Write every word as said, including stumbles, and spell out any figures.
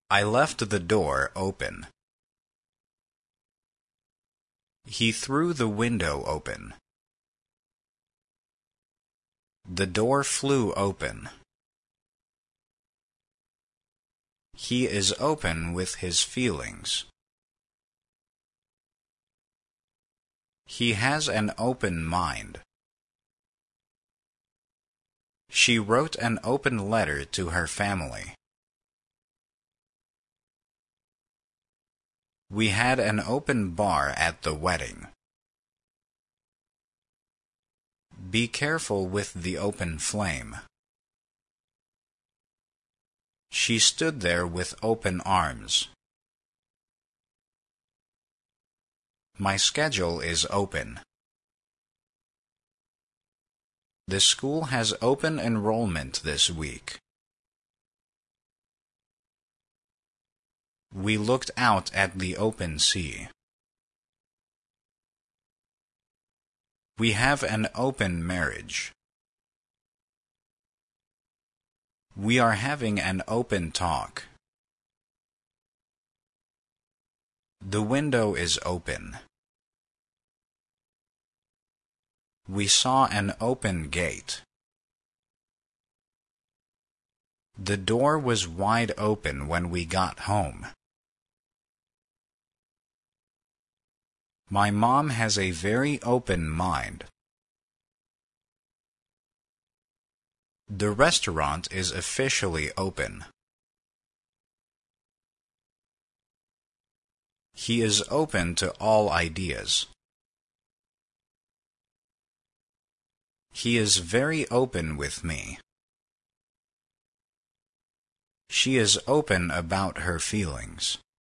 I left the door open. He threw the window open. The door flew open. He is open with his feelings. He has an open mind. She wrote an open letter to her family. We had an open bar at the wedding. Be careful with the open flame. She stood there with open arms. My schedule is open. The school has open enrollment this week. We looked out at the open sea. We have an open marriage. We are having an open talk. The window is open. We saw an open gate. The door was wide open when we got home. My mom has a very open mind. The restaurant is officially open. He is open to all ideas. He is very open with me. She is open about her feelings.